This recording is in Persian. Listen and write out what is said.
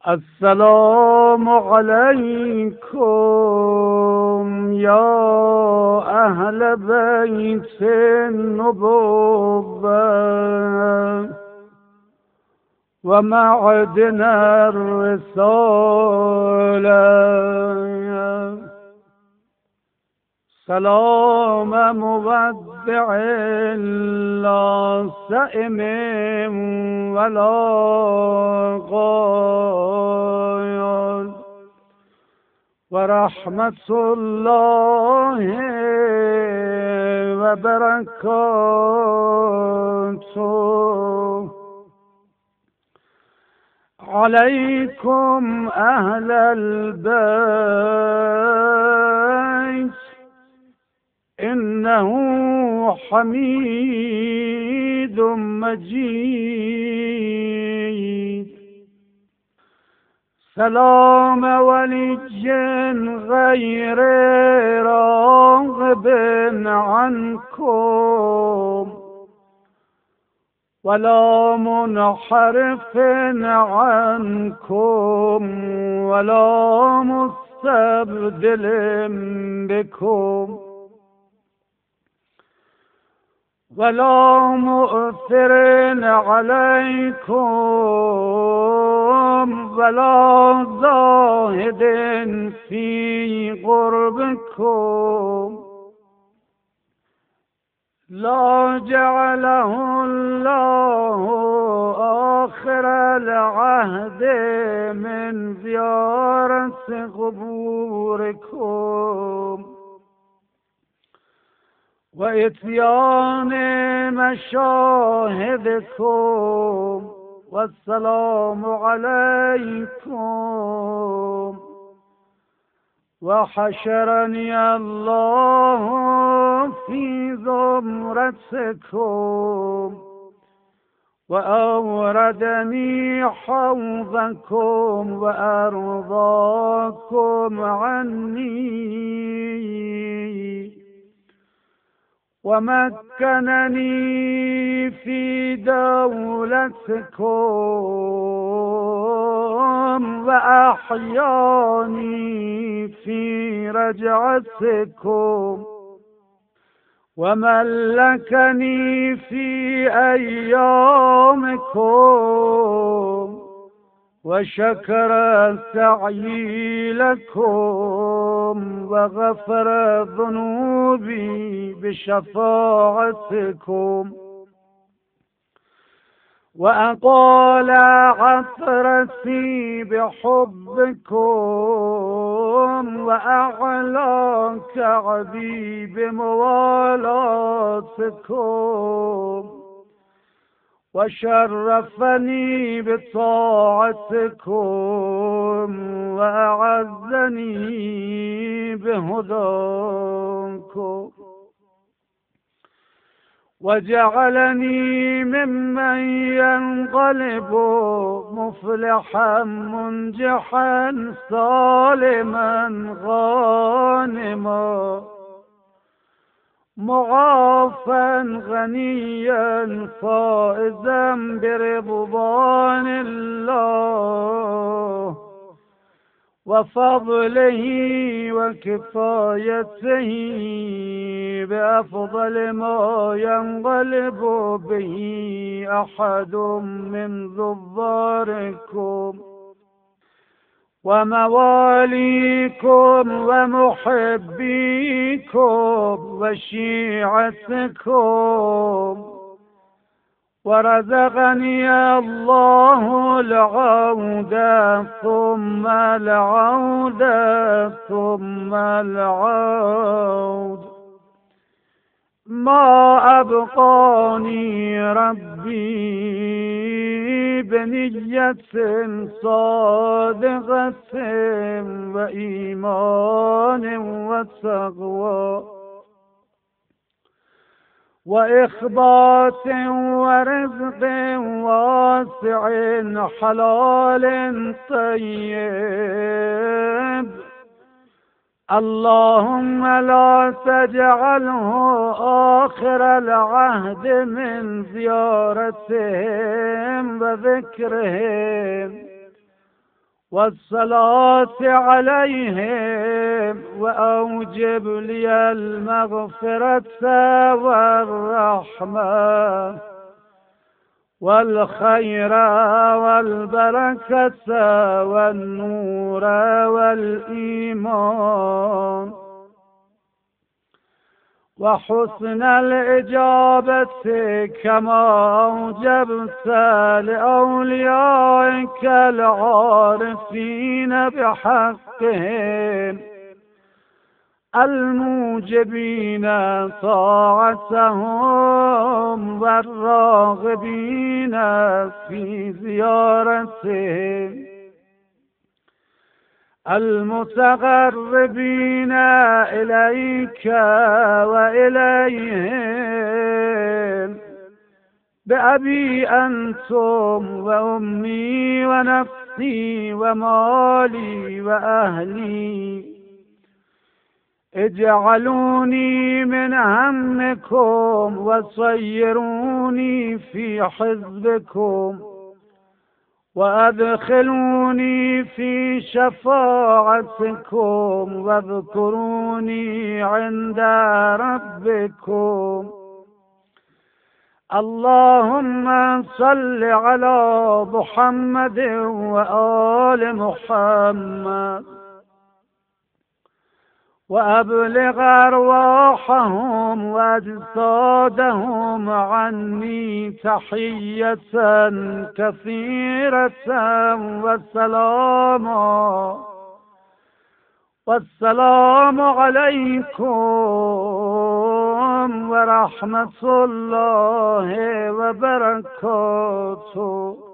السلام علیکم یا اهل بیت النبوة و معدن الرسالة. سلام مودع لا سئم ولا غایل و رحمت الله و برکاته علیکم اهل البیت انه حمید مجید. سلام ولی غیر راغب عنکم ولا منحرف عنكم ولا مستبدل بكم ولا مؤثر عليكم ولا زاهد في قربكم لا جعله الله آخر العهد من زيارة قبوركم وإتيان مشاهدكم. والسلام عليكم وحشرني الله في زمرتكم وأوردني حوضكم وأرضاكم عني ومكنني في دولتكم وأحياني في رجعتكم وملكني في أيامكم وشكر سعيي لكم وغفر ذنوبي بشفاعتكم وأقال عثرتي بحبكم وأعلى كعبي بموالاتكم وشرفني بطاعتكم وأعزني بهداكم وجعلني ممن ينقلب مفلحا منجحا سالما غانما معافا غنيا فائزا برضوان الله وفضله وكفايته بأفضل ما ينقلب به أحد من زواركم ومواليكم ومحبيكم وشيعتكم. ورزقني الله العود ثم العود ثم العود ما أبقاني ربي بنية صادقة وإيمان وتقوى وإخبات ورزق واسع حلال طيب. اللهم لا تجعله آخر العهد من زيارتهم وذكرهم والصلاة عليهم، وأوجب لي المغفرة والرحمة والخير والبركة والنور والإيمان وحسن الإجابة، كما أوجبت لأوليائك العارفين بحقهم الموجبين طاعتهم والراغبين في زيارتهم، المتقربين إليك وإليهم بأبي أنتم وأمي ونفسي ومالي وأهلي. اجعلوني من همكم وصيروني في حزبكم، وأدخلوني في شفاعتكم، واذكروني عند ربكم. اللهم صل على محمد وآل محمد، وأبلغ أرواحهم وأجسادهم عني تحية كثيرة وسلاما. والسلام عليكم ورحمة الله وبركاته.